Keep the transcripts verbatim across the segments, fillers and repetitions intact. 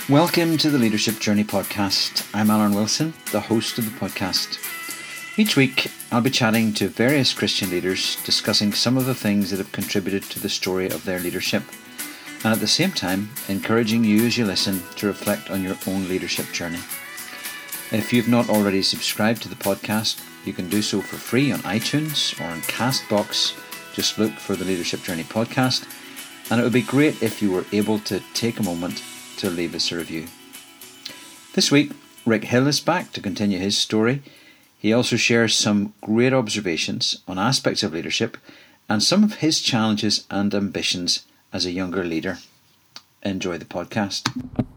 Welcome to the Leadership Journey podcast. I'm Alan Wilson, the host of the podcast. Each week, I'll be chatting to various Christian leaders, discussing some of the things that have contributed to the story of their leadership, and at the same time, encouraging you as you listen to reflect on your own leadership journey. If you've not already subscribed to the podcast, you can do so for free on iTunes or on Castbox. Just look for the Leadership Journey podcast, and it would be great if you were able to take a moment to leave us a review. This week, Rick Hill is back to continue his story. He also shares some great observations on aspects of leadership and some of his challenges and ambitions as a younger leader. Enjoy the podcast.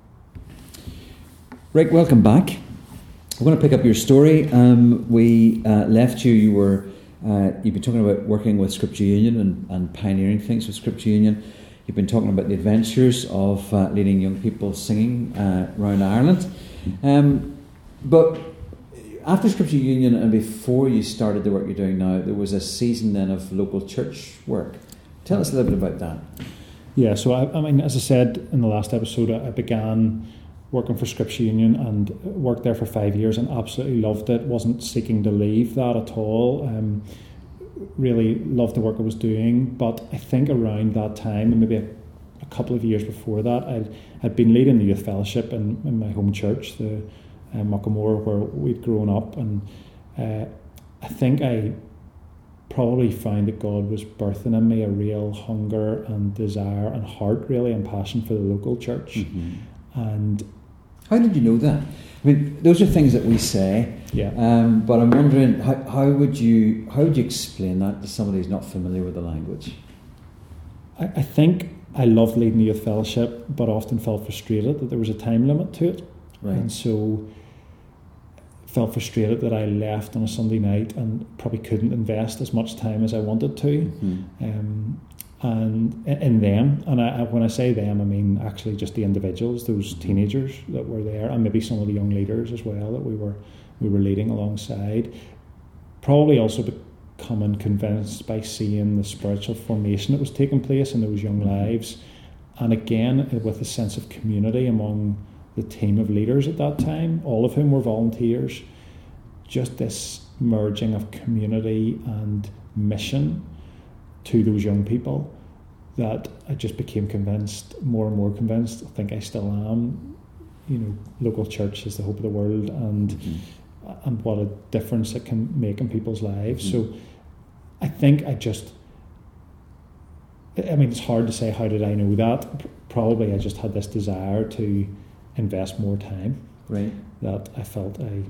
Rick, welcome back. We're going to pick up your story. Um, we uh, left you, you were, uh, you've been talking about working with Scripture Union and, and pioneering things with Scripture Union. You've been talking about the adventures of uh, leading young people singing uh, around Ireland. Um, but after Scripture Union and before you started the work you're doing now, there was a season then of local church work. Tell us a little bit about that. Yeah, so I, I mean, as I said in the last episode, I began working for Scripture Union and worked there for five years and absolutely loved it. Wasn't seeking to leave that at all. Um, really loved the work I was doing, but I think around that time, and maybe a, a couple of years before that, I'd, I'd been leading the youth fellowship in, in my home church, the uh, Muckamore, where we'd grown up, and uh, I think I probably found that God was birthing in me a real hunger and desire and heart, really, and passion for the local church. Mm-hmm. And how did you know that? I mean, those are things that we say. Yeah. Um, but I'm wondering, how, how would you how would you explain that to somebody who's not familiar with the language? I, I think I loved leading the youth fellowship, but often felt frustrated that there was a time limit to it. Right. And so felt frustrated that I left on a Sunday night and probably couldn't invest as much time as I wanted to. Mm-hmm. Um, and in them, and I, when I say them, I mean actually just the individuals, those teenagers that were there, and maybe some of the young leaders as well that we were we were leading alongside. Probably also becoming convinced by seeing the spiritual formation that was taking place in those young lives, and again with a sense of community among the team of leaders at that time, all of whom were volunteers. Just this merging of community and mission to those young people, that I just became convinced, more and more convinced. I think I still am. You know, local church is the hope of the world, and mm-hmm. and what a difference it can make in people's lives. Mm-hmm. So I think I just, I mean, it's hard to say how did I know that. Probably I just had this desire to invest more time. Right. That I felt I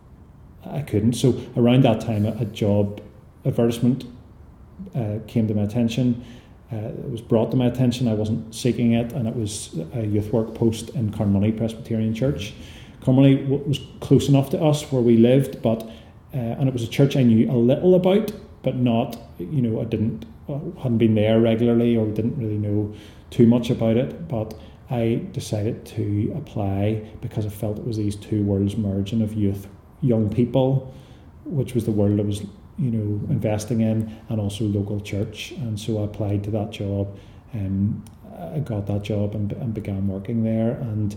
I couldn't. So around that time, a, a job advertisement Uh, came to my attention. Uh, it was brought to my attention. I wasn't seeking it, and it was a youth work post in Carnmoney Presbyterian Church. Carnmoney w- was close enough to us where we lived, but uh, and it was a church I knew a little about, but not. You know, I didn't uh, hadn't been there regularly, or didn't really know too much about it. But I decided to apply because I felt it was these two worlds merging of youth, young people, which was the world I was, you know, investing in, and also local church. And so I applied to that job, and I got that job and, and began working there. And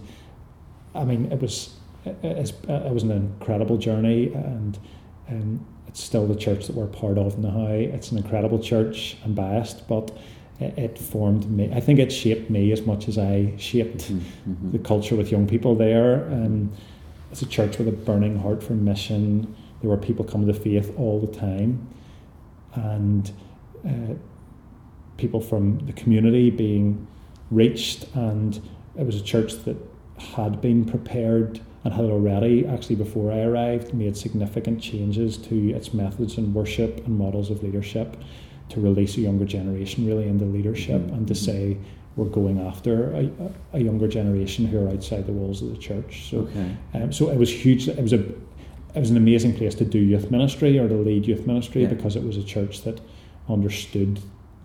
I mean, it was it, it was an incredible journey, and um, it's still the church that we're part of now. It's an incredible church. I'm biased, but it, it formed me. I think it shaped me as much as I shaped mm-hmm. the culture with young people there. Um, it's a church with a burning heart for mission. There were people coming to faith all the time, and uh, people from the community being reached, and it was a church that had been prepared and had already, actually before I arrived, made significant changes to its methods and worship and models of leadership to release a younger generation really into leadership, mm-hmm. and to say we're going after a, a younger generation who are outside the walls of the church. So, okay. um, so it was huge. It was a It was an amazing place to do youth ministry or to lead youth ministry, yeah. because it was a church that understood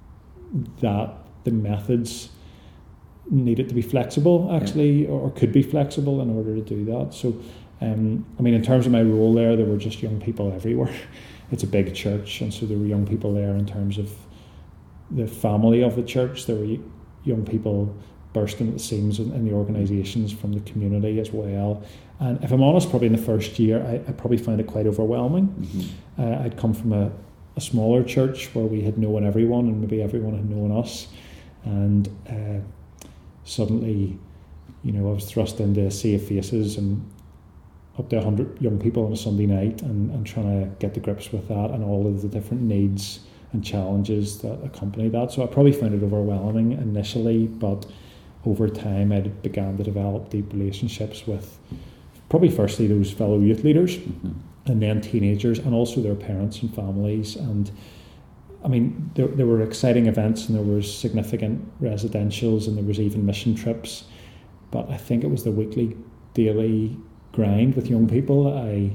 that the methods needed to be flexible, actually, yeah. or could be flexible in order to do that. So, um, I mean, in terms of my role there, there were just young people everywhere. It's a big church, and so there were young people there in terms of the family of the church. There were young people bursting at the seams in, in the organisations from the community as well. And if I'm honest, probably in the first year, I, I probably found it quite overwhelming. Mm-hmm. Uh, I'd come from a, a smaller church where we had known everyone, and maybe everyone had known us. And uh, suddenly, you know, I was thrust into a sea of faces and up to one hundred young people on a Sunday night, and, and trying to get to grips with that and all of the different needs and challenges that accompany that. So I probably found it overwhelming initially, but over time I began to develop deep relationships with probably firstly those fellow youth leaders, mm-hmm. and then teenagers, and also their parents and families. And I mean, there, there were exciting events, and there was significant residentials, and there was even mission trips. But I think it was the weekly, daily grind with young people that I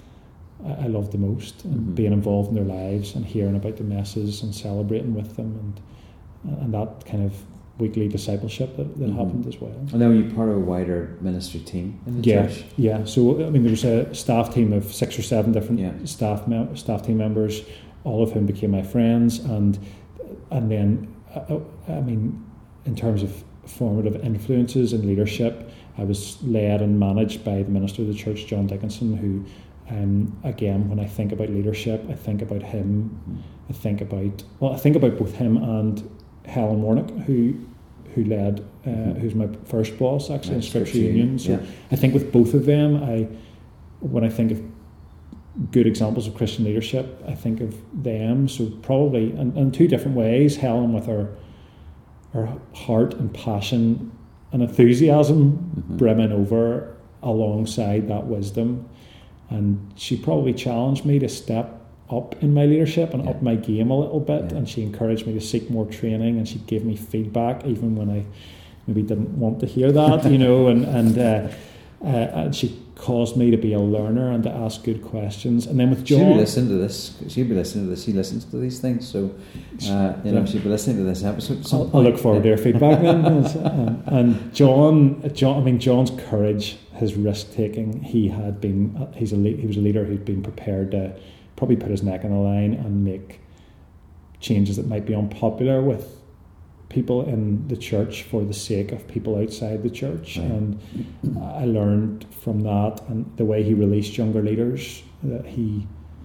I loved the most, and mm-hmm. being involved in their lives and hearing about the messes and celebrating with them, and and that kind of weekly discipleship that, that mm-hmm. happened as well. And then were you part of a wider ministry team in the yeah, church? Yeah, so I mean there was a staff team of six or seven different yeah. staff mem- staff team members, all of whom became my friends, and and then I, I mean in terms of formative influences and leadership, I was led and managed by the minister of the church, John Dickinson, who Um, again, when I think about leadership, I think about him. I think about well, I think about both him and Helen Warnock, who who led, uh, mm-hmm. who's my first boss actually in Scripture Union. So yeah. I think with both of them, I when I think of good examples of Christian leadership, I think of them. So probably in, in two different ways. Helen with her her heart and passion and enthusiasm mm-hmm. brimming over alongside that wisdom. And she probably challenged me to step up in my leadership and yeah. up my game a little bit. Yeah. And she encouraged me to seek more training, and she gave me feedback even when I maybe didn't want to hear that, you know. And and uh, uh, and she caused me to be a learner and to ask good questions. And then with John, she'll be listening to this. She'll be listening to this. She listens to these things, so uh, you know yeah. she'll be listening to this episode. I'll, I'll look forward yeah. to her feedback then. and, and John, John, I mean John's courage, his risk taking. He had been. He's a he was a leader who'd been prepared to probably put his neck on the line and make changes that might be unpopular with people in the church for the sake of people outside the church. Right. And I learned from that, and the way he released younger leaders, that he,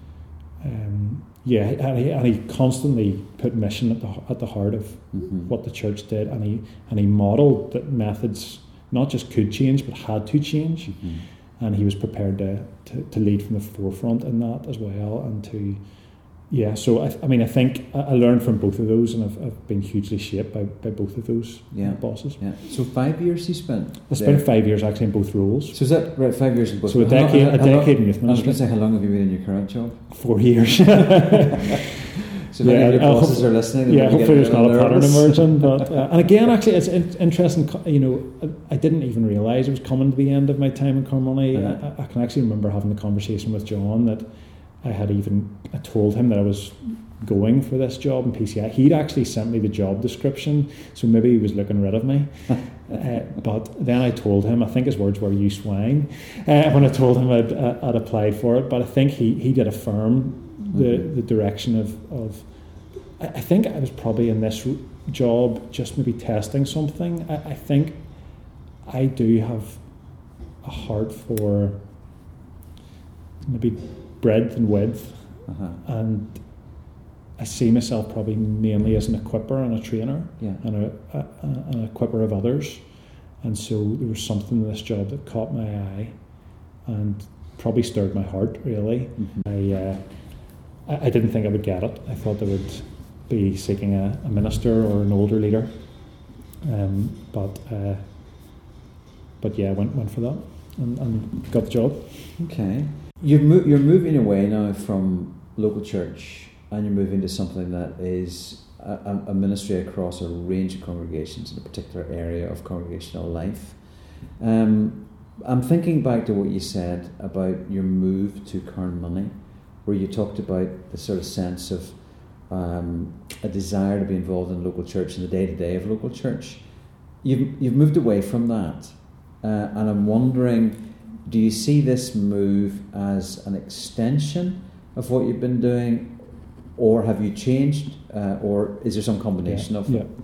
um, yeah, and he, and he constantly put mission at the at the heart of mm-hmm. what the church did, and he and he modelled that methods not just could change but had to change, mm-hmm. and he was prepared to, to to lead from the forefront in that as well, and to. Yeah, so I, I mean, I think I learned from both of those, and I've, I've been hugely shaped by, by both of those yeah. bosses. Yeah. So five years you spent. I spent there. five years actually in both roles. So is that right? Five years in both. So a decade, long, a decade in youth ministry. I was going to say, how long have you been in your current job? Four years. So many yeah, of your bosses hope, are listening. Yeah, hopefully there's not a pattern emerging. But uh, and again, actually, it's in, interesting. You know, I, I didn't even realise it was coming to the end of my time in Carmoney. Uh-huh. I, I can actually remember having a conversation with John that I had even I told him that I was going for this job in P C I. He'd actually sent me the job description, so maybe he was looking rid of me. uh, but then I told him, I think his words were, "You swine," uh, when I told him I'd, uh, I'd applied for it. But I think he, he did affirm the, mm-hmm. the direction of, of I, I think I was probably in this job just maybe testing something. I, I think I do have a heart for maybe breadth and width, uh-huh. and I see myself probably mainly as an equipper and a trainer, yeah. and a, a, a, an equipper of others. And so there was something in this job that caught my eye and probably stirred my heart, really. Mm-hmm. I, uh, I I didn't think I would get it. I thought I would be seeking a, a minister or an older leader. Um, but uh, but yeah, I went, went for that and, and got the job. Okay. You've mo- you're moving away now from local church, and you're moving to something that is a, a ministry across a range of congregations in a particular area of congregational life. Um, I'm thinking back to what you said about your move to Carnmoney, where you talked about the sort of sense of um, a desire to be involved in local church and the day-to-day of local church. You've, you've moved away from that, uh, and I'm wondering, do you see this move as an extension of what you've been doing, or have you changed, uh, or is there some combination yeah, of yeah. them?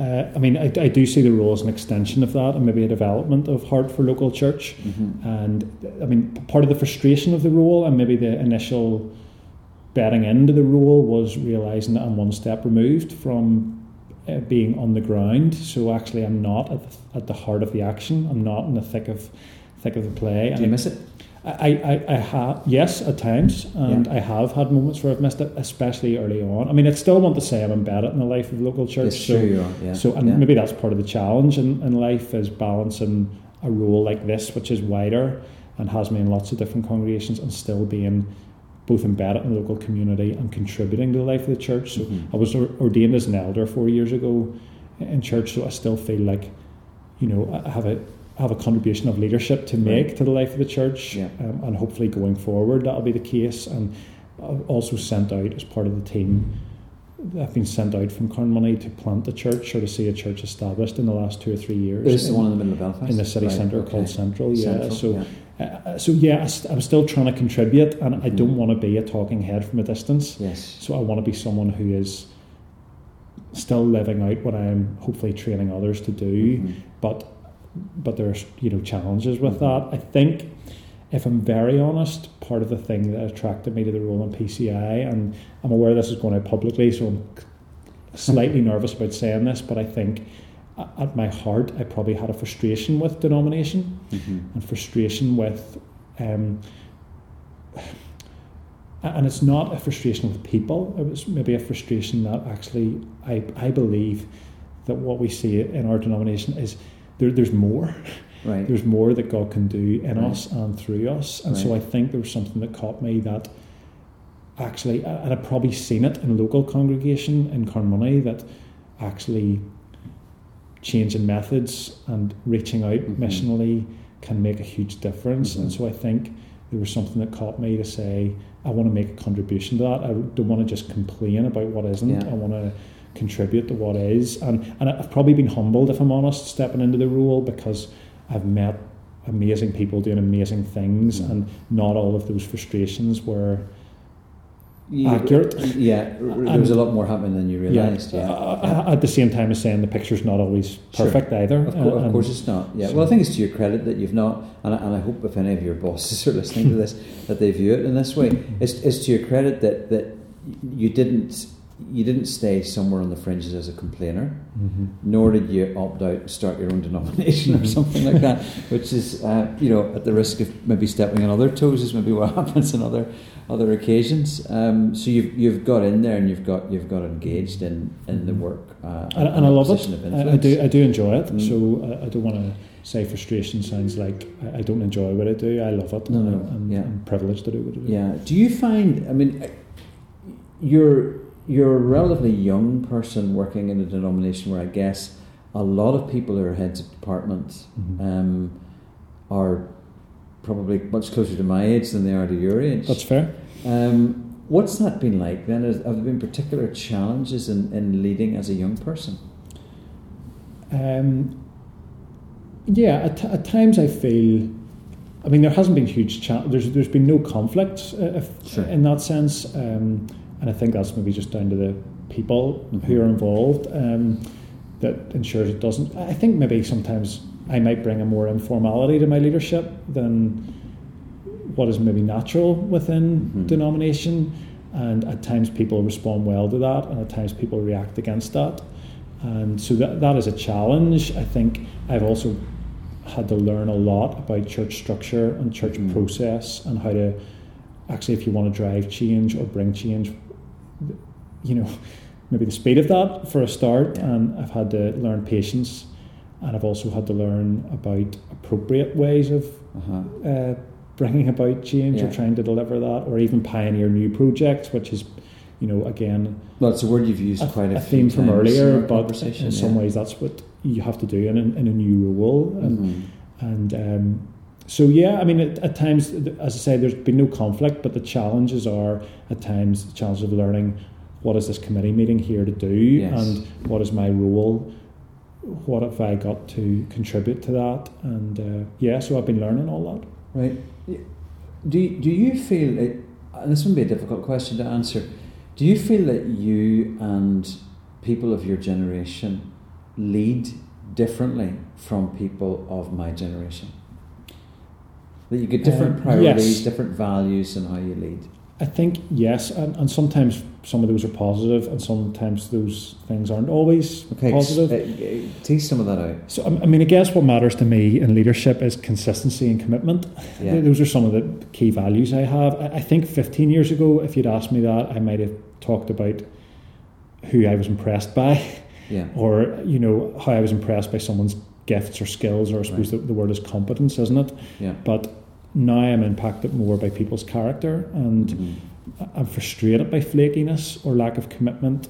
Uh, I mean, I, I do see the role as an extension of that and maybe a development of heart for local church. Mm-hmm. And I mean, part of the frustration of the role and maybe the initial bedding into the role was realising that I'm one step removed from uh, being on the ground. So actually I'm not at the, at the heart of the action. I'm not in the thick of thick of the play. Do and you miss it? I, I, I have, yes, at times, and yeah. I have had moments where I've missed it, especially early on. I mean, I still want to say I'm embedded in the life of the local church. Yes, so, sure you are, yeah. So, and yeah. maybe that's part of the challenge in, in life, is balancing a role like this, which is wider and has me in lots of different congregations, and still being both embedded in the local community and contributing to the life of the church. So mm-hmm. I was ordained as an elder four years ago in church, so I still feel like, you know, I have a have a contribution of leadership to make right. to the life of the church, yeah. um, and hopefully going forward that'll be the case. And I've also sent out as part of the team, I've been sent out from Carnmoney to plant a church or to see a church established in the last two or three years. This is in, the one in the middle of Belfast? In the city right, centre okay. called Central, yeah. Central, so, yeah. Uh, so yeah, I'm still trying to contribute, and mm-hmm. I don't want to be a talking head from a distance. Yes. So I want to be someone who is still living out what I'm hopefully training others to do, mm-hmm. but but there's, you know, challenges with mm-hmm. that. I think, if I'm very honest, part of the thing that attracted me to the role in P C I, and I'm aware this is going out publicly, so I'm slightly nervous about saying this, but I think at my heart I probably had a frustration with denomination, mm-hmm. and frustration with um, and it's not a frustration with people, it was maybe a frustration that actually I, I believe that what we see in our denomination is There, there's more. Right. There's more that God can do in right. us and through us. And right. so I think there was something that caught me that actually, and I've probably seen it in a local congregation in Carnmoney, that actually changing methods and reaching out mm-hmm. missionally can make a huge difference. Mm-hmm. And so I think there was something that caught me to say, I want to make a contribution to that. I don't want to just complain about what isn't. Yeah. I want to contribute to what is, and and I've probably been humbled, if I'm honest, stepping into the role, because I've met amazing people doing amazing things, mm. and not all of those frustrations were yeah, accurate. Yeah, there was a lot more happening than you realised. Yeah, yeah. yeah. At the same time as saying the picture's not always perfect sure. either. Of, co- of course, it's not. Yeah. So, well, I think it's to your credit that you've not, and I, and I hope if any of your bosses are listening to this, that they view it in this way. It's, it's to your credit that that you didn't. You didn't stay somewhere on the fringes as a complainer, mm-hmm. nor did you opt out and start your own denomination or something like that, which is, uh, you know, at the risk of maybe stepping on other toes, is maybe what happens on other other occasions. Um, so you've you've got in there and you've got you've got engaged in, in the work, uh, and, and I love it. I, I do I do enjoy it. Mm. So I, I don't want to say frustration sounds like I, I don't enjoy what I do. I love it. No, no, and, yeah. I'm privileged to do what I do. Yeah. Do you find? I mean, you're. You're a relatively young person working in a denomination where I guess a lot of people who are heads of departments mm-hmm. um, are probably much closer to my age than they are to your age. That's fair. Um, what's that been like then? Have there been particular challenges in, in leading as a young person? Um, yeah, at, at times I feel, I mean, there hasn't been huge, cha- there's there's been no conflict uh, if, sure. in that sense. Um, And I think that's maybe just down to the people mm-hmm. who are involved, um, that ensures it doesn't. I think maybe sometimes I might bring a more informality to my leadership than what is maybe natural within mm-hmm. denomination. And at times people respond well to that, and at times people react against that. And so that that is a challenge. I think I've also had to learn a lot about church structure and church mm-hmm. process, and how to actually, if you want to drive change or bring change, you know, maybe the speed of that for a start. Yeah. And I've had to learn patience, and I've also had to learn about appropriate ways of uh-huh. uh, bringing about change yeah. or trying to deliver that, or even pioneer new projects, which is, you know, again, well, it's a word you've used a, quite a, a few theme from earlier, in but in yeah. some ways that's what you have to do in, in a new role. And, mm-hmm. and um, so yeah, I mean, at, at times, as I say, there's been no conflict, but the challenges are at times the challenge of learning, what is this committee meeting here to do, yes. and what is my role? What have I got to contribute to that? And uh, yeah, so I've been learning all that. Right. Do do you feel it? And this would be a difficult question to answer. Do you feel that you and people of your generation lead differently from people of my generation? That you get different Um, priorities, yes. different values in how you lead? I think yes, and, and sometimes some of those are positive, and sometimes those things aren't always Okay, positive. Uh, tease some of that out. So, I mean, I guess what matters to me in leadership is consistency and commitment. Yeah. Those are some of the key values I have. I, I think fifteen years ago, if you'd asked me that, I might have talked about who I was impressed by, yeah. or, you know, how I was impressed by someone's gifts or skills, or I suppose Right. the, the word is competence, isn't it? Yeah. But now I'm impacted more by people's character, and Mm-hmm. I'm frustrated by flakiness or lack of commitment.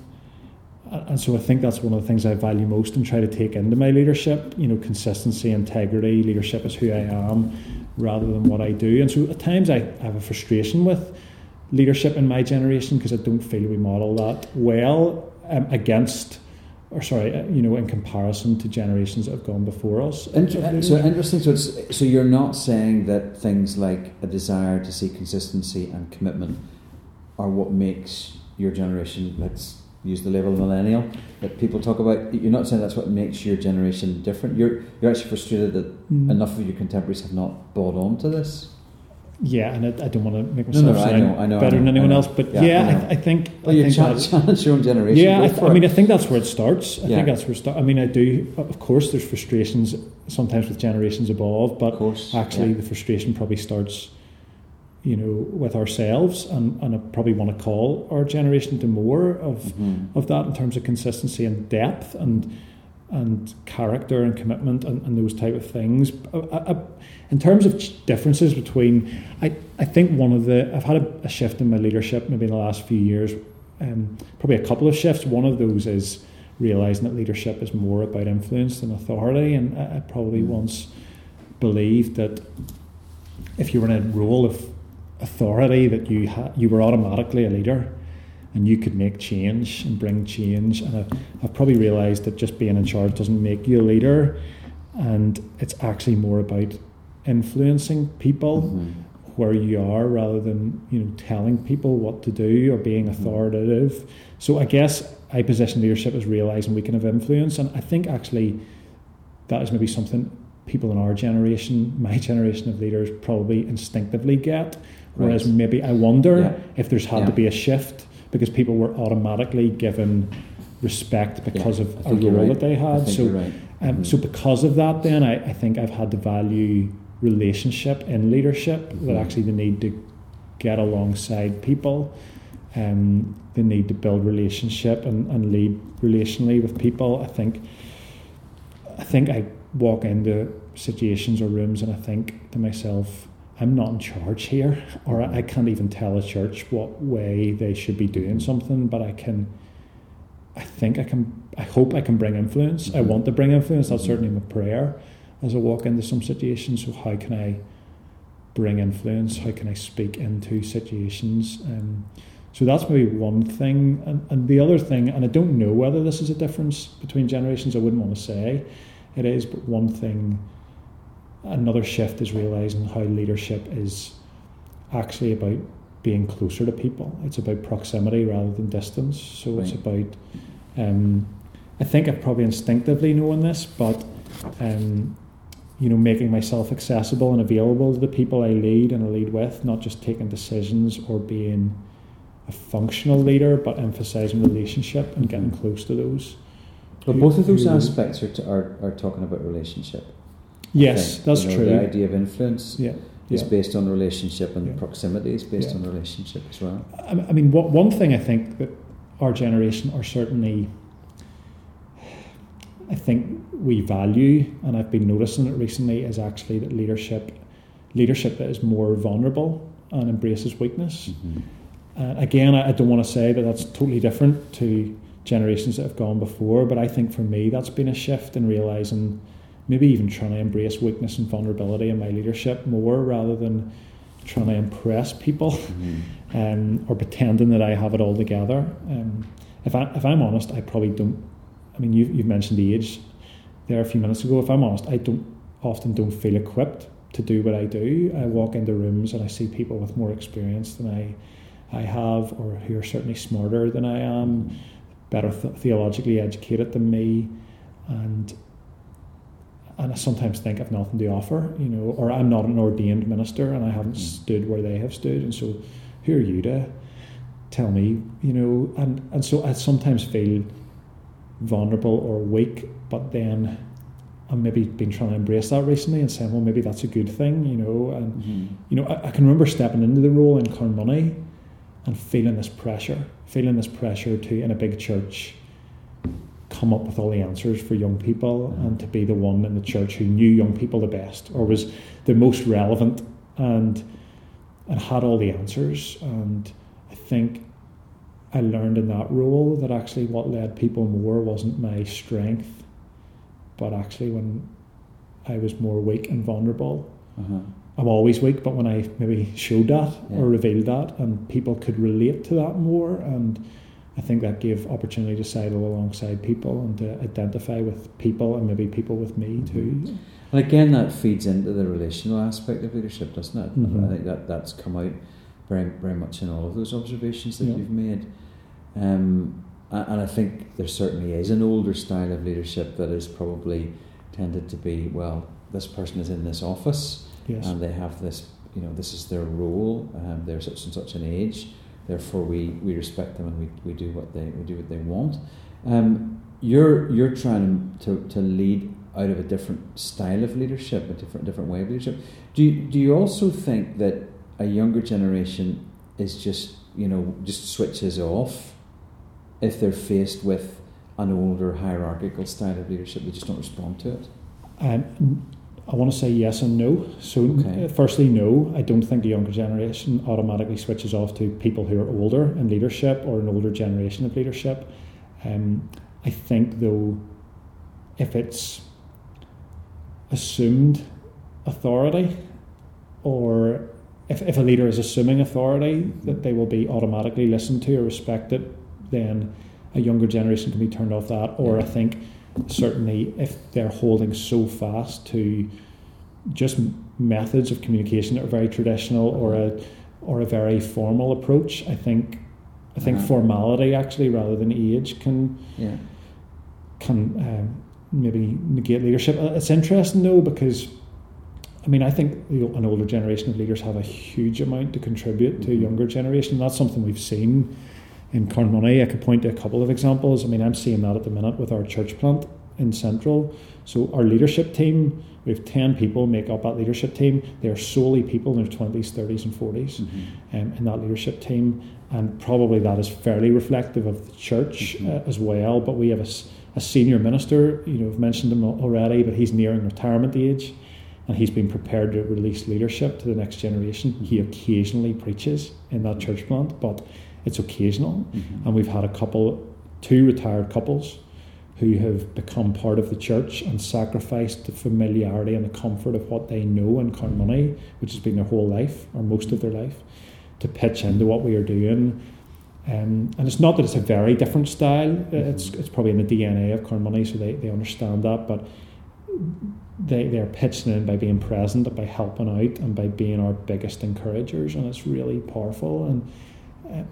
And so I think that's one of the things I value most and try to take into my leadership, you know, consistency, integrity. Leadership is who I am rather than what I do. And so at times I have a frustration with leadership in my generation because I don't feel we model that well um, against, or sorry, uh, you know, in comparison to generations that have gone before us. Inter- so interesting. So, it's, so you're not saying that things like a desire to see consistency and commitment are what makes your generation, let's use the label millennial, that people talk about. You're not saying that's what makes your generation different. You're you're actually frustrated that Mm. enough of your contemporaries have not bought on to this. Yeah, and I, I don't want to make No, myself no, I sound know, I know, better I know, than anyone I know. else, but Yeah, yeah, I know. I, I think. Well, I you think challenge, that- challenge your own generation. Yeah, Go I, for th- I it. mean, I think that's where it starts. I Yeah. think that's where it starts. I mean, I do, of course, there's frustrations sometimes with generations above, but Of course, actually yeah. the frustration probably starts, you know, with ourselves, and, and I probably want to call our generation to more of Mhm. of that in terms of consistency and depth and and character and commitment and, and those type of things. I, I, in terms of differences between, I, I think one of the, I've had a, a shift in my leadership maybe in the last few years, um, probably a couple of shifts. One of those is realising that leadership is more about influence than authority, and I, I probably Mm. once believed that if you were in a role of authority that you ha- you were automatically a leader and you could make change and bring change. And I've, I've probably realised that just being in charge doesn't make you a leader, and it's actually more about influencing people Mhm. where you are rather than, you know, telling people what to do or being authoritative. So I guess I position leadership as realising we can have influence, and I think actually that is maybe something people in our generation, my generation of leaders, probably instinctively get. Whereas Right. maybe I wonder Yeah. if there's had Yeah. to be a shift because people were automatically given respect because Yeah, of I a think you're role right. that they I had. think So, you're right. um, Mhm. so because of that, then I, I think I've had to value relationship in leadership. Mhm. That actually the need to get alongside people, um, the need to build relationship and, and lead relationally with people. I think, I think I walk into situations or rooms and I think to myself, I'm not in charge here, or I can't even tell a church what way they should be doing something, but I can, I think I can, I hope I can bring influence. I Mhm. want to bring influence. That's Mhm. certainly my prayer as I walk into some situations. So how can I bring influence? How can I speak into situations? Um, so that's maybe one thing. And, and the other thing, and I don't know whether this is a difference between generations, I wouldn't want to say it is, but one thing, another shift is realising how leadership is actually about being closer to people. It's about proximity rather than distance. So it's Right. about, um, I think I've probably instinctively known this, but um, you know, making myself accessible and available to the people I lead and I lead with, not just taking decisions or being a functional leader, but emphasising relationship and getting close to those. But who- both of those who- aspects are, t- are are talking about relationship. I Yes, think. that's You know, true. The idea of influence Yeah, is yeah. based on relationship, and Yeah. proximity is based Yeah. on relationship as well. I I mean, what, one thing I think that our generation are certainly, I think we value, and I've been noticing it recently, is actually that leadership, leadership that is more vulnerable and embraces weakness. Mm-hmm. Uh, again, I, I don't want to say that that's totally different to generations that have gone before, but I think for me that's been a shift in realising, maybe even trying to embrace weakness and vulnerability in my leadership more rather than trying to impress people Mm-hmm. um, or pretending that I have it all together. Um, if, I, if I'm honest, I probably don't, I mean, you've, you've mentioned age there a few minutes ago. If I'm honest, I don't often don't feel equipped to do what I do. I walk into rooms and I see people with more experience than I, I have, or who are certainly smarter than I am, better th- theologically educated than me, and and I sometimes think I've nothing to offer, you know, or I'm not an ordained minister and I haven't mm. stood where they have stood, and so who are you to tell me, you know, and, and so I sometimes feel vulnerable or weak, but then I've maybe been trying to embrace that recently and saying, well, maybe that's a good thing, you know, and, mm-hmm. you know, I, I can remember stepping into the role in Carnmoney and feeling this pressure, feeling this pressure to, in a big church, come up with all the answers for young people mm-hmm. and to be the one in the church who knew young people the best or was the most relevant and and had all the answers. And I think I learned in that role that actually what led people more wasn't my strength, but actually when I was more weak and vulnerable. Uh-huh. I'm always weak, but when I maybe showed that yeah. or revealed that, and people could relate to that more, and I think that gave opportunity to sidle alongside people and to identify with people and maybe people with me too. And again, that feeds into the relational aspect of leadership, doesn't it? Mm-hmm. I think that that's come out very very much in all of those observations that yeah. you've made. Um, and I think there certainly is an older style of leadership that is probably tended to be, well, this person is in this office yes. and they have this, you know, this is their role, um, they're such and such an age, therefore we, we respect them and we, we do what they we do what they want. Um, you're you're trying to, to lead out of a different style of leadership, a different different way of leadership. Do you, do you also think that a younger generation is just, you know, just switches off if they're faced with an older hierarchical style of leadership? They just don't respond to it? Um, I want to say yes and no. So okay. firstly, no, I don't think the younger generation automatically switches off to people who are older in leadership or an older generation of leadership. Um, I think, though, if it's assumed authority, or if, if a leader is assuming authority that they will be automatically listened to or respected, then a younger generation can be turned off that. Or I think certainly if they're holding so fast to just methods of communication that are very traditional or a or a very formal approach, I think I think uh-huh. formality actually rather than age can yeah. can um, maybe negate leadership. It's interesting though, because I mean I think an older generation of leaders have a huge amount to contribute mm-hmm. to a younger generation. That's something we've seen in Carnmoney. I could point to a couple of examples. I mean, I'm seeing that at the minute with our church plant in Central. So our leadership team, we have ten people make up that leadership team. They are solely people in their twenties, thirties and forties mm-hmm. um, in that leadership team. And probably that is fairly reflective of the church mm-hmm. uh, as well. But we have a, a senior minister, you know, I've mentioned him already, but he's nearing retirement age. And he's been prepared to release leadership to the next generation. Mm-hmm. He occasionally preaches in that church plant, but it's occasional. Mm-hmm. And we've had a couple, two retired couples who have become part of the church and sacrificed the familiarity and the comfort of what they know in Carnmoney, which has been their whole life, or most of their life, to pitch into what we are doing. Um, and it's not that it's a very different style, mm-hmm. it's it's probably in the D N A of Carnmoney, so they, they understand that, but they, they're pitching in by being present and by helping out and by being our biggest encouragers, and it's really powerful. And uh,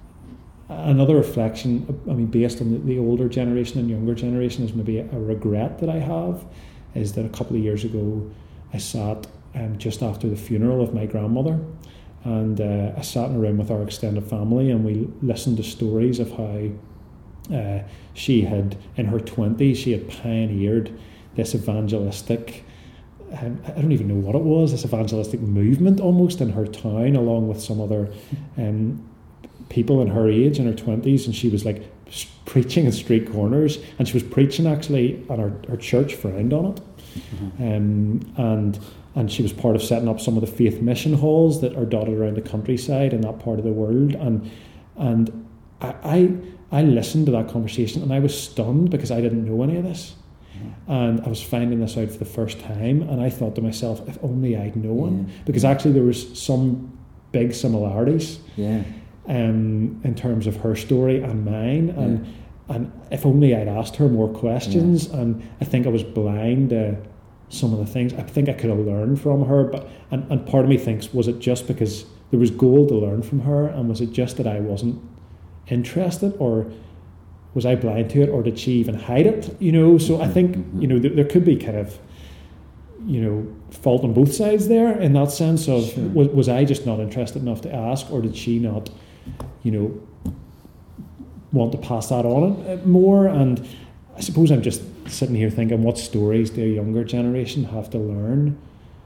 another reflection, I mean, based on the, the older generation and younger generation, is maybe a, a regret that I have, is that a couple of years ago I sat um, just after the funeral of my grandmother, and uh, I sat in a room with our extended family and we listened to stories of how uh, she had, in her twenties, she had pioneered this evangelistic, um, I don't even know what it was, this evangelistic movement almost in her town, along with some other um, people in her age, in her twenties, and she was like preaching in street corners, and she was preaching actually, and our, our church frowned on it. Mm-hmm. um, and and she was part of setting up some of the faith mission halls that are dotted around the countryside in that part of the world, and and I I, I listened to that conversation and I was stunned because I didn't know any of this. Mm-hmm. And I was finding this out for the first time, and I thought to myself, if only I'd known, yeah. because actually there was some big similarities. Yeah. Um, in terms of her story and mine, and yeah. and if only I'd asked her more questions, yeah. and I think I was blind to some of the things I think I could have learned from her, but and, and part of me thinks, was it just because there was gold to learn from her, and was it just that I wasn't interested, or was I blind to it, or did she even hide it? You know, so I think mm-hmm. you know there, there could be kind of, you know, fault on both sides there in that sense of sure. was, was I just not interested enough to ask, or did she not, you know, want to pass that on more? And I suppose I'm just sitting here thinking, what stories do a younger generation have to learn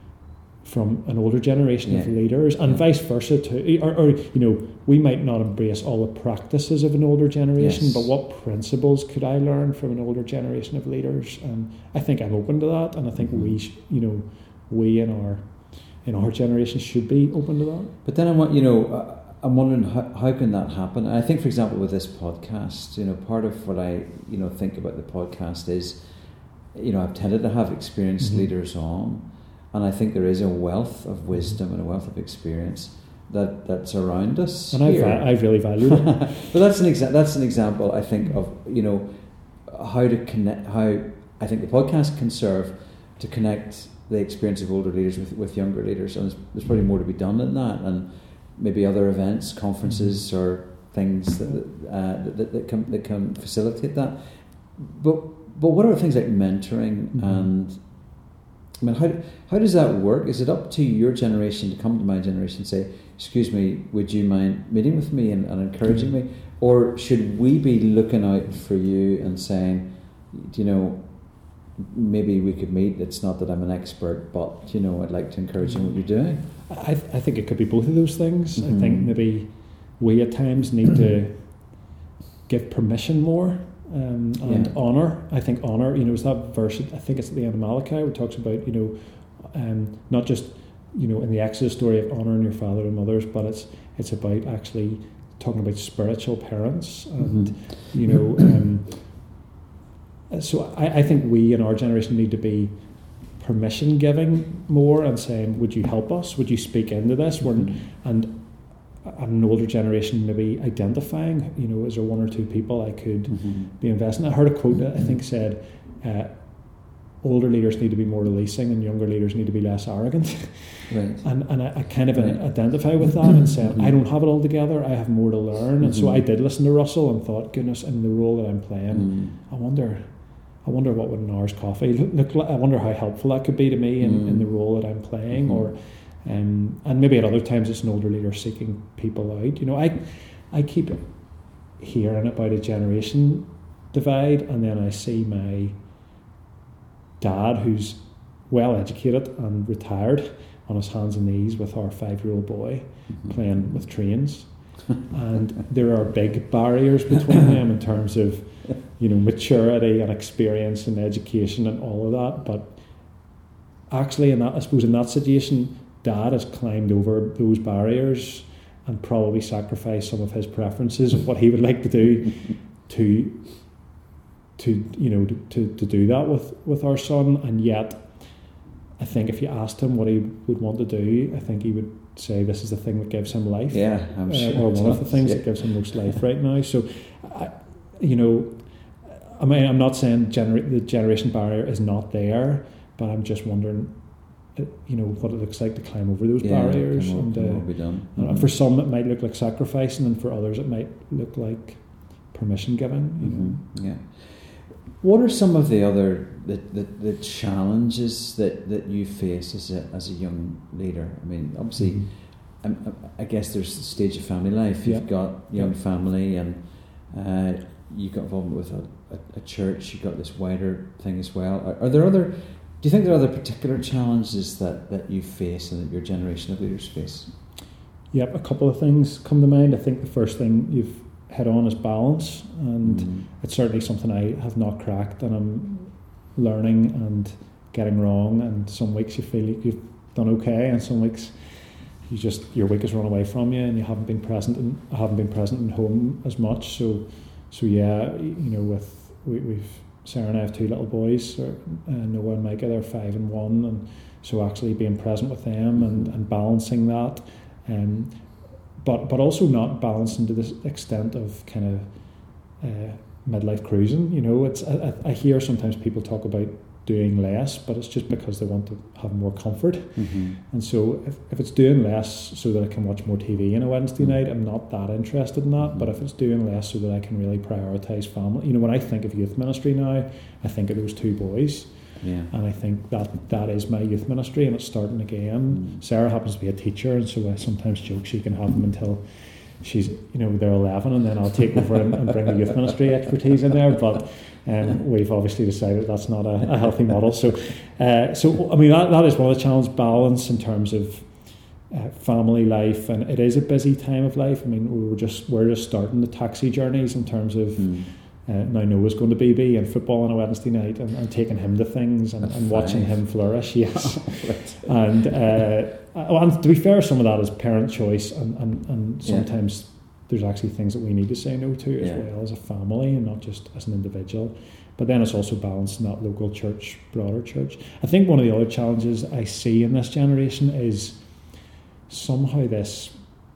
from an older generation yeah. of leaders, and yeah. vice versa too? Or, or, you know, we might not embrace all the practices of an older generation, yes. but what principles could I learn from an older generation of leaders? And I think I'm open to that, and I think mm-hmm. we, sh- you know, we in our in our generation should be open to that. But then I want, you know, uh, I'm wondering how, how can that happen? And I think, for example, with this podcast, you know, part of what I, you know, think about the podcast is, you know, I've tended to have experienced mm-hmm. leaders on, and I think there is a wealth of wisdom and a wealth of experience that, that's around us. And I've, I've really valued it. But that's an exa- that's an example, I think, of, you know, how to connect, how I think the podcast can serve to connect the experience of older leaders with, with younger leaders. And there's, there's probably more to be done than that. And maybe other events, conferences, or things that uh, that, that can that can facilitate that. But but what are things like mentoring mm-hmm. and I mean, how how does that work? Is it up to your generation to come to my generation and say, "Excuse me, would you mind meeting with me and, and encouraging mm-hmm. me?" Or should we be looking out for you and saying, you know, maybe we could meet. It's not that I'm an expert, but you know, I'd like to encourage you in what you're doing. I th- I think it could be both of those things. Mm-hmm. I think maybe we at times need to give permission more um, and yeah. honour. I think honour, you know, is that verse, I think it's at the end of Malachi, where it talks about, you know, um, not just, you know, in the Exodus story of honouring your father and mothers, but it's it's about actually talking about spiritual parents and, mm-hmm. you know, um, so I, I think we in our generation need to be permission giving more and saying, would you help us? Would you speak into this? Mm-hmm. And an older generation maybe identifying, you know, is there one or two people I could mm-hmm. be investing? I heard a quote that I think said, uh, older leaders need to be more releasing and younger leaders need to be less arrogant. Right. And and I, I kind of right. identify with that and said, mm-hmm. I don't have it all together, I have more to learn. Mm-hmm. And so I did listen to Russell and thought, goodness, in the role that I'm playing, mm-hmm. I wonder I wonder what would an hour's coffee look like. I wonder how helpful that could be to me in, mm. in the role that I'm playing. Mm-hmm. Or um, and maybe at other times it's an older leader seeking people out. You know, I I keep hearing about a generation divide, and then I see my dad, who's well educated and retired, on his hands and knees with our five-year-old boy mm-hmm. playing with trains. And there are big barriers between them in terms of, you know, maturity and experience and education and all of that. But actually, in that, I suppose in that situation, Dad has climbed over those barriers and probably sacrificed some of his preferences of what he would like to do to, to you know, to, to do that with, with our son. And yet, I think if you asked him what he would want to do, I think he would say this is the thing that gives him life. Yeah, I'm sure. Uh, or one of the things yeah. that gives him most life right now. So, I, you know, I mean, I'm not saying gener- the generation barrier is not there, but I'm just wondering, uh, you know, what it looks like to climb over those yeah, barriers. Can and will, uh, will be done. Mm-hmm. For some, it might look like sacrificing, and for others, it might look like permission giving. You mm-hmm. know? Yeah. What are some of the other the, the, the challenges that, that you face as a as a young leader? I mean, obviously, mm-hmm. I'm, I guess there's a stage of family life. You've yeah. got young yeah. family, and uh, you got involvement with a, a, a church. You've got this wider thing as well. Are, are there other? Do you think there are other particular challenges that, that you face and that your generation of leaders face? Yep, a couple of things come to mind. I think the first thing you've head on is balance, and mm. it's certainly something I have not cracked, and I'm learning and getting wrong, and some weeks you feel like you've done okay, and some weeks you just your week has run away from you and you haven't been present and haven't been present in home as much. So so yeah, you know, with we, we've Sarah and I have two little boys, or, uh, Noah and Micah, they're five and one, and so actually being present with them and, and balancing that, um, but but also not balancing to the extent of kind of uh, midlife cruising. You know, it's I, I hear sometimes people talk about doing less, but it's just because they want to have more comfort. Mm-hmm. And so if, if it's doing less so that I can watch more T V on a Wednesday mm-hmm. night, I'm not that interested in that. Mm-hmm. But if it's doing less so that I can really prioritise family, you know, when I think of youth ministry now, I think of those two boys. Yeah. And I think that that is my youth ministry, and it's starting again. Mm. Sarah happens to be a teacher, and so I sometimes joke she can have them until she's, you know, they're eleven, and then I'll take over and, and bring the youth ministry expertise in there. But um, we've obviously decided that's not a, a healthy model. So, uh, so I mean, that, that is one of the challenges, balance in terms of uh, family life, and it is a busy time of life. I mean, we were just we're just starting the taxi journeys in terms of. Mm. Uh, now Noah's going to B B and football on a Wednesday night, and, and taking him to things and, and watching him flourish. Yes, and uh, and to be fair, some of that is parent choice, and, and, and sometimes yeah. there's actually things that we need to say no to as yeah. well as a family, and not just as an individual. But then it's also balancing that local church, broader church. I think one of the other challenges I see in this generation is somehow this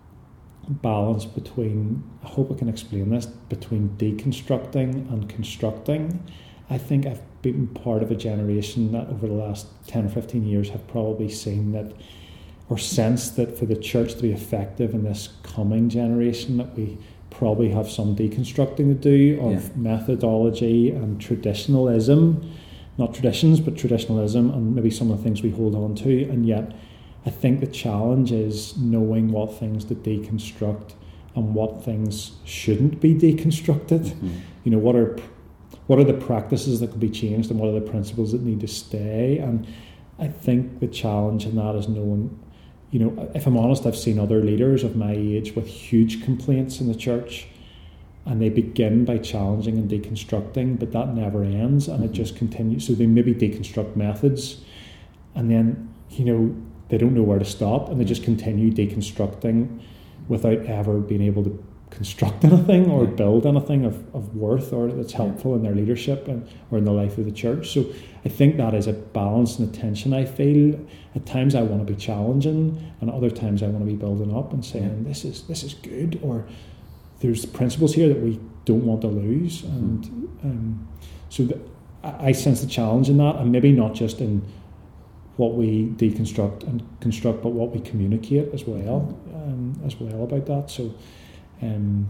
balance between, I hope I can explain this, between deconstructing and constructing. I think I've been part of a generation that over the last ten or fifteen years have probably seen that, or sensed that for the church to be effective in this coming generation, that we probably have some deconstructing to do of yeah. methodology and traditionalism, not traditions, but traditionalism, and maybe some of the things we hold on to. And yet I think the challenge is knowing what things to deconstruct and what things shouldn't be deconstructed. Mm-hmm. You know, what are what are the practices that could be changed, and what are the principles that need to stay? And I think the challenge in that is knowing, you know, if I'm honest, I've seen other leaders of my age with huge complaints in the church, and they begin by challenging and deconstructing, but that never ends, and mm-hmm. it just continues. So they maybe deconstruct methods, and then, you know, they don't know where to stop, and they just continue deconstructing without ever being able to construct anything or build anything of, of worth or that's helpful in their leadership and or in the life of the church. So I think that is a balance and a tension I feel. At times I want to be challenging, and other times I want to be building up and saying this is this is good, or there's principles here that we don't want to lose. And um, so the, I sense the challenge in that, and maybe not just in what we deconstruct and construct, but what we communicate as well, um, as well about that. So, um,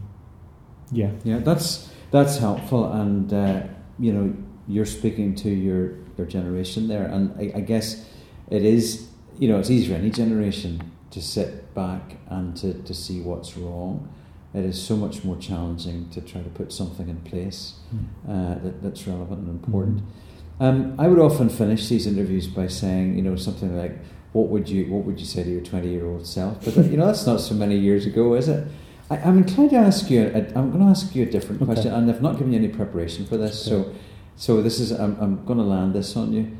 yeah, yeah, that's that's helpful, and uh, you know, you're speaking to your your generation there, and I, I guess it is, you know, it's easy for any generation to sit back and to, to see what's wrong. It is so much more challenging to try to put something in place mm. uh, that, that's relevant and important. Mm. Um, I would often finish these interviews by saying, you know, something like, "What would you What would you say to your twenty-year-old self?" But you know, that's not so many years ago, is it? I, I'm inclined to ask you. A, I'm going to ask you a different okay. question, and I've not given you any preparation for this. Okay. So, so this is. I'm, I'm going to land this on you.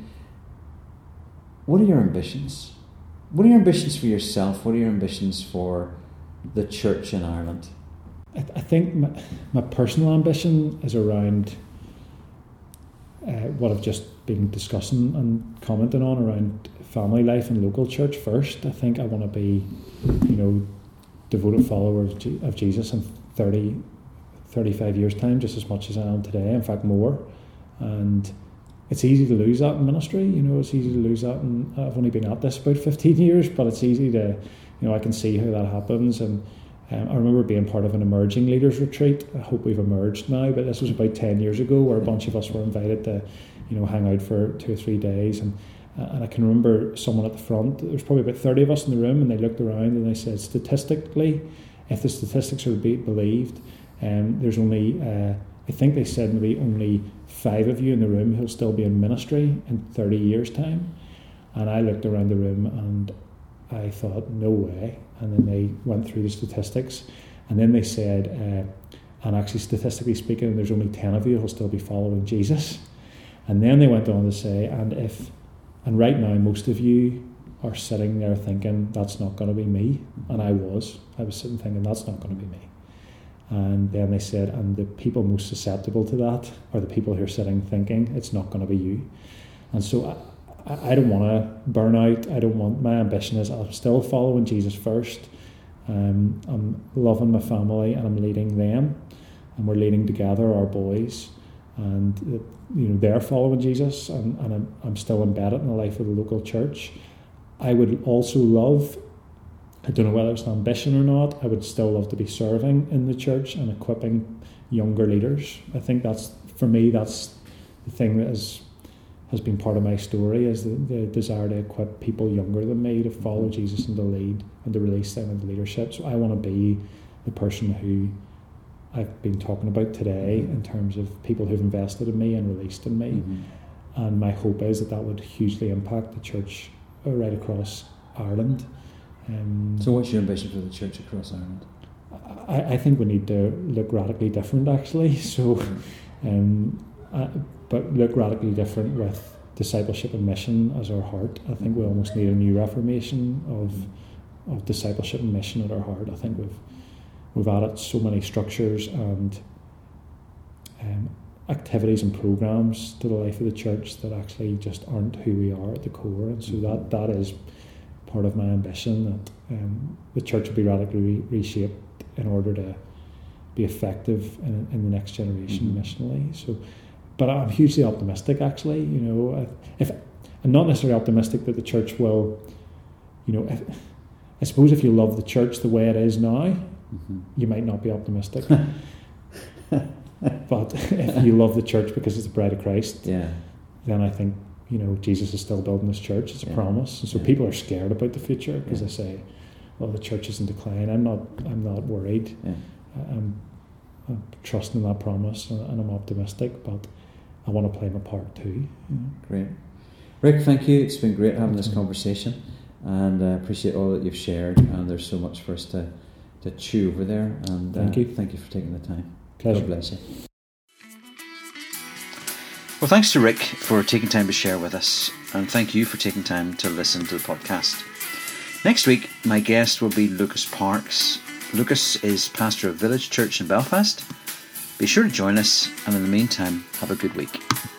What are your ambitions? What are your ambitions for yourself? What are your ambitions for the church in Ireland? I, th- I think my, my personal ambition is around. Uh, what I've just been discussing and commenting on around family life and local church first. I think I want to be, you know, devoted follower of, G- of Jesus in thirty, thirty-five years' time, just as much as I am today, in fact more. And it's easy to lose that in ministry, you know, it's easy to lose that, and I've only been at this about fifteen years, but it's easy to, you know, I can see how that happens. And Um, I remember being part of an emerging leaders retreat. I hope we've emerged now, but this was about ten years ago, where a bunch of us were invited to, you know, hang out for two or three days. And uh, and I can remember someone at the front. There was probably about thirty of us in the room, and they looked around and they said, statistically, if the statistics are to be believed, um, there's only, uh, I think they said maybe only five of you in the room who'll still be in ministry in thirty years' time. And I looked around the room and I thought, no way. And then they went through the statistics, and then they said, uh, and actually statistically speaking, there's only ten of you who'll still be following Jesus. And then they went on to say, and if, and right now most of you are sitting there thinking, that's not going to be me. And I was, I was sitting thinking, that's not going to be me. And then they said, and the people most susceptible to that are the people who are sitting thinking, it's not going to be you. And so I, I don't want to burn out. I don't want, my ambition is I'm still following Jesus first. Um, I'm loving my family and I'm leading them, and we're leading together our boys. and uh, you know they're following Jesus, and, and I'm, I'm still embedded in the life of the local church. I would also love, I don't know whether it's an ambition or not, I would still love to be serving in the church and equipping younger leaders. I think that's, for me, that's the thing that is, has been part of my story, is the, the desire to equip people younger than me to follow Jesus and to lead and to release them into leadership. So I want to be the person who I've been talking about today in terms of people who've invested in me and released in me. Mm-hmm. And my hope is that that would hugely impact the church right across Ireland. Um, so what's your ambition for the church across Ireland? I, I think we need to look radically different, actually. So, um, I, but look radically different with discipleship and mission as our heart. I think we almost need a new reformation of of discipleship and mission at our heart. I think we've we've added so many structures and um, activities and programs to the life of the church that actually just aren't who we are at the core. And so that that is part of my ambition, that um, the church will be radically re- reshaped in order to be effective in, in the next generation mm-hmm. missionally. So, but I'm hugely optimistic, actually. You know, if I'm not necessarily optimistic that the church will, you know, if, I suppose if you love the church the way it is now, mm-hmm. you might not be optimistic. But if you love the church because it's the bride of Christ, yeah. then I think, you know, Jesus is still building his church. It's a yeah. promise. And so yeah. people are scared about the future because yeah. they say, well, the church is in decline. I'm not I'm not worried. Yeah. I'm, I'm trusting that promise, and, and I'm optimistic, but I want to play my part too. You know? Great. Rick, thank you. It's been great having this conversation, and I uh, appreciate all that you've shared, and there's so much for us to, to chew over there. And thank uh, you. Thank you for taking the time. Pleasure. God bless you. Well, thanks to Rick for taking time to share with us, and thank you for taking time to listen to the podcast. Next week, my guest will be Lucas Parks. Lucas is pastor of Village Church in Belfast. Be sure to join us, and in the meantime, have a good week.